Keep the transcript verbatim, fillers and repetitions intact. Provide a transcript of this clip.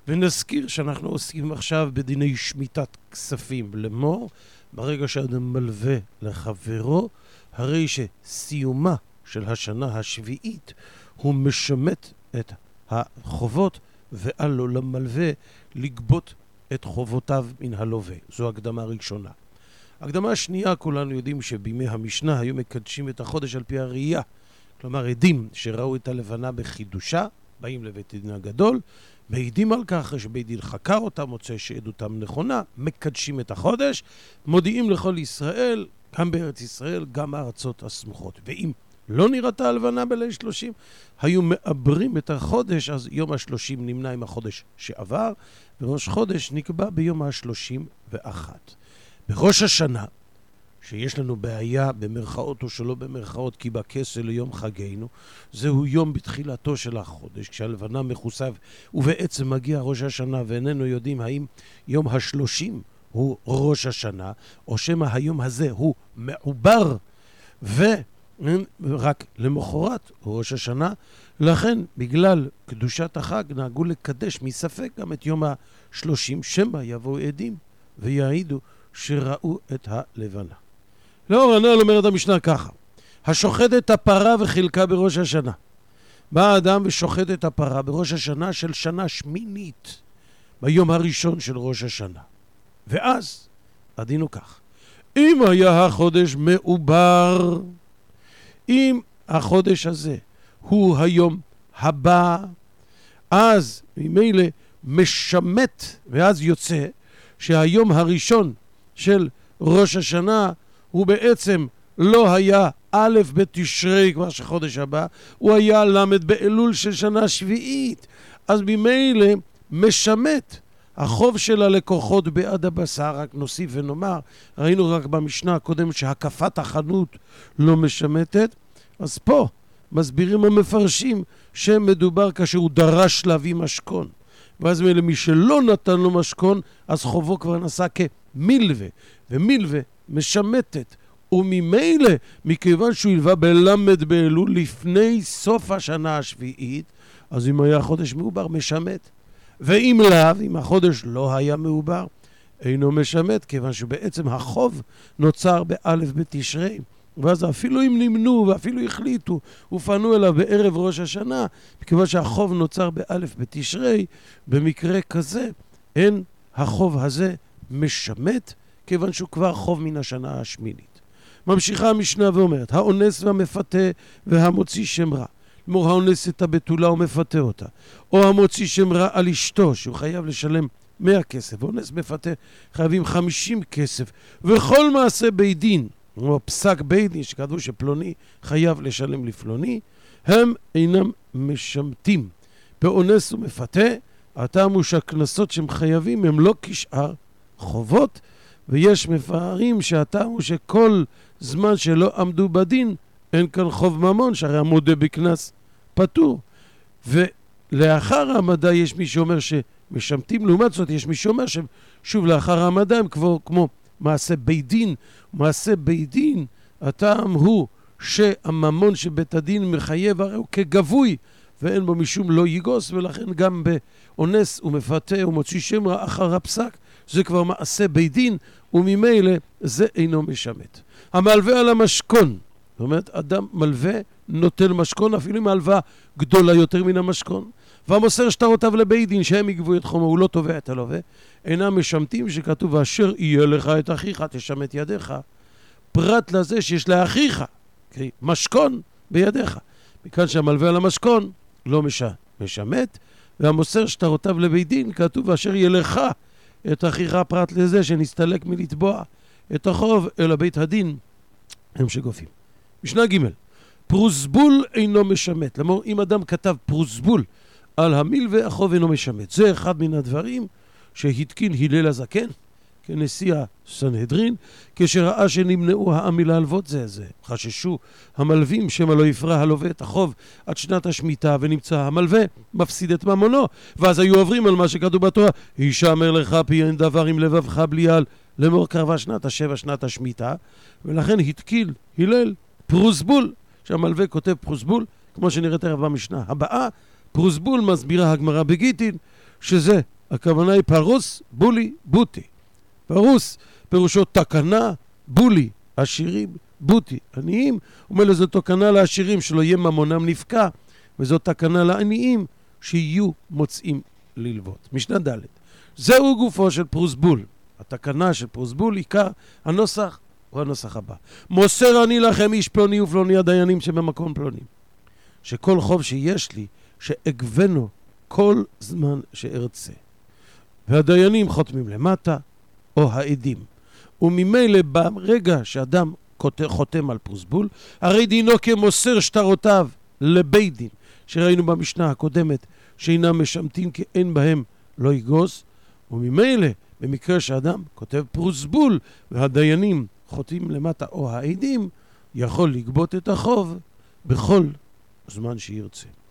ונזכיר שאנחנו עוסקים עכשיו בדיני שמיטת כספים. לאמור, ברגע שאדם מלווה לחברו, הרי שסיומה של השנה השביעית הוא משמט את החובות, ואל לו למלווה לגבות את חובותיו מן הלווה. זו הקדמה ראשונה. הקדמה השנייה, כולנו יודעים שבימי המשנה היו מקדשים את החודש על פי הראייה. כלומר, עדים שראו את הלבנה בחידושה, באים לבית הדין הגדול, מעידים על כך, אחרי שבית דין חקר אותם, מוצא שעדותם נכונה, מקדשים את החודש, מודיעים לכל ישראל, גם בארץ ישראל, גם בארצות הסמוכות. ואם לא נראתה הלבנה בליל שלושים, היו מעברים את החודש, אז יום השלושים נמנה עם החודש שעבר, וראש חודש נקבע ביום השלושים ואחת. בראש השנה, שיש לנו בעיה במרכאות או שלא במרכאות, כי בכסל ליום חגנו, זהו יום בתחילתו של החודש, כשהלבנה מכוסה, ובעצם מגיע ראש השנה, ואיננו יודעים האם יום השלושים הוא ראש השנה, או שמה היום הזה הוא מעובר, ורק למחרת ראש השנה. לכן, בגלל קדושת החג, נהגו לקדש מספק גם את יום השלושים, שמה יבואו עדים ויעידו שראו את הלבנה. לאור הנ"ל אומרת המשנה ככה: השוחט את הפרה וחילקה בראש השנה. בא האדם ושוחט את הפרה בראש השנה של שנה שמינית, ביום הראשון של ראש השנה. ואז הדין הוא כך: אם היה החודש מעובר, אם החודש הזה הוא היום הבא, אז ממילא משמט, ואז יוצא שהיום הראשון של ראש השנה הוא בעצם לא היה א' בתשרי כבר של חודש הבא, הוא היה למד באלול של שנה שביעית. אז ממילא משמט החוב של הלקוחות בעד הבשר. רק נוסיף ונאמר, ראינו רק במשנה הקודם שהקפת החנות לא משמטת, אז פה מסבירים המפרשים שמדובר כאשר הוא דרש להביא משכון, ואז מי שלא נתן לו משכון, אז חובו כבר נסע כמילווה, ומילווה משמטת, וממילא מכיוון שהוא ילווה בלמד באלול לפני סוף השנה השביעית, אז אם היה חודש מעובר משמט, ואם לאו, אם החודש לא היה מעובר, אינו משמט, כיוון שבעצם החוב נוצר באלף בתשרי, ואז אפילו אם נמנו ואפילו החליטו ופנו אליו בערב ראש השנה, מכיוון שהחוב נוצר באלף בתשרי, במקרה כזה אין החוב הזה משמט, כיוון שהוא כבר חוב מן השנה השמינית. ממשיכה המשנה ואומרת: האונס והמפתה והמוציא שם רע. כלומר, האונס את הבתולה ומפתה אותה, או המוציא שם רע על אשתו שהוא חייב לשלם מאה כסף, האונס מפתה חייבים חמישים כסף, וכל מעשה בית דין, או פסק בית דין שכתבו שפלוני חייב לשלם לפלוני, הם אינם משמטים. באונס ומפתה הטעם הוא שהקנסות שהם חייבים הם לא כשאר חובות, ויש מפארים שהטעם הוא שכל זמן שלא עמדו בדין אין כאן חוב ממון, שהרי המודה בקנס פטור. ולאחר העמדה יש מי שאומר שמשמטים, לעומת זאת יש מי שאומר ששוב לאחר העמדה הם כמו, כמו מעשה בית דין. מעשה בית דין הטעם הוא שהממון שבית הדין מחייב הרי הוא כגבוי ואין בו משום לא יגוס, ולכן גם באונס ומפתה ומוציא שם רע אחר הפסק זה כבר מעשה בית דין, וממילא זה אינו משמט. המלווה על המשכון, זאת אומרת אדם מלווה נוטל משכון אפילו עם הלוואה גדולה יותר מן המשכון, והמוסר שטרותיו לבית דין שהם יגבו את חומו, הוא לא תובע את הלווה, אינם משמטים, שכתוב ואשר יהיה לך את אחיך תשמט ידיך, פרט לזה שיש לאחיך משכון בידיך. מכאן שהמלווה על המשכון לא משמט, והמוסר שטרותיו לבית דין כתוב ואשר יהיה לך את אחיך, פרט לזה שנסתלק מלתבוע את החוב אל בית הדין הם שגופים. משנה ג' פרוסבול אינו משמט. למור, אם אדם כתב פרוסבול על המילווה, החוב אינו משמט. זה אחד מן הדברים שהתקין הלל הזקן כנשיא הסנהדרין, כשראה שנמנעו העם מלהלוות זה זה. חששו המלווים שמא לא יפרע הלווה את החוב עד שנת השמיטה, ונמצא המלווה מפסיד את ממונו, ואז היו עוברים על מה שכתוב בתורה: הישמר לך פי אין דבר עם לבבך בלי על, לאמור קרבה שנת השבע שנת השמיטה. ולכן התקיל הלל פרוסבול, שהמלווה כותב פרוסבול, כמו שנראית ערב במשנה הבאה. פרוסבול מסבירה הגמרא בגיטין שזה, הכוונה היא פרוס, בולי, בוטי. פרוס, פירושו תקנה, בולי, עשירים, בוטי, עניים. אומר לו, זו תקנה לעשירים שלא יהיה ממונם נפקע, וזו תקנה לעניים שיהיו מוצאים ללוות. משנה ד' זהו גופו של פרוסבול. התקנה של פרוסבול, עיקר הנוסח הוא הנוסח הבא. מוסר אני לכם איש פלוני ופלוני הדיינים שבמקום פלוני, שכל חוב שיש לי, שאגבנו כל זמן שארצה. והדיינים חותמים למטה, או העדים. וממילא ברגע שאדם חותם על פרוסבול, הרי דינו כמוסר שטרותיו לבית דין, שראינו במשנה הקודמת, שאינם משמטים כי אין בהם לא יגוס, וממילא במקרה שאדם כותב פרוסבול והדיינים חותמים למטה או העדים, יכול לגבות את החוב בכל זמן שירצה.